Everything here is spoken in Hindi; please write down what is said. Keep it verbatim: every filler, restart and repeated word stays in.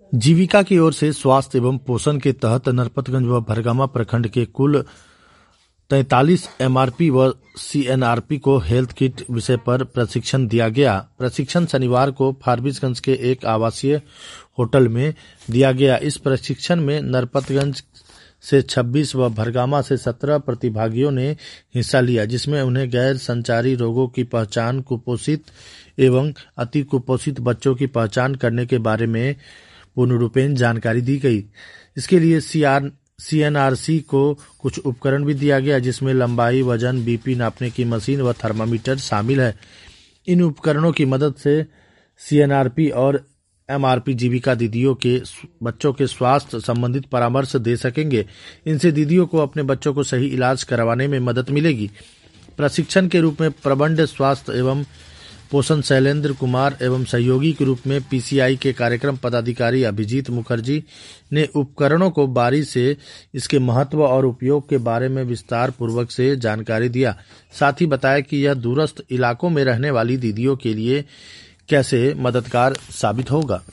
जीविका की ओर से स्वास्थ्य एवं पोषण के तहत नरपतगंज व भरगामा प्रखंड के कुल तैंतालीस एमआरपी व सीएनआरपी को हेल्थ किट विषय पर प्रशिक्षण दिया गया। प्रशिक्षण शनिवार को फारबिसगंज के एक आवासीय होटल में दिया गया। इस प्रशिक्षण में नरपतगंज से छब्बीस व भरगामा से सत्रह प्रतिभागियों ने हिस्सा लिया, जिसमें उन्हें गैर संचारी रोगों की पहचान, कुपोषित एवं अति कुपोषित बच्चों की पहचान करने के बारे में पूर्ण रूपेण जानकारी दी गई। इसके लिए सीआर सीएनआरसी को कुछ उपकरण भी दिया गया, जिसमें लंबाई, वजन, बीपी नापने की मशीन व थर्मामीटर शामिल है। इन उपकरणों की मदद से सीएनआरपी और एमआरपी जीविका दीदियों के बच्चों के स्वास्थ्य संबंधित परामर्श दे सकेंगे। इनसे दीदियों को अपने बच्चों को सही इलाज करवाने में मदद मिलेगी। प्रशिक्षण के रूप में प्रबंध स्वास्थ्य एवं पोषण शैलेंद्र कुमार एवं सहयोगी के रूप में पीसीआई के कार्यक्रम पदाधिकारी अभिजीत मुखर्जी ने उपकरणों को बारी से इसके महत्व और उपयोग के बारे में विस्तार पूर्वक से जानकारी दिया। साथ ही बताया कि यह दूरस्थ इलाकों में रहने वाली दीदियों के लिए कैसे मददगार साबित होगा।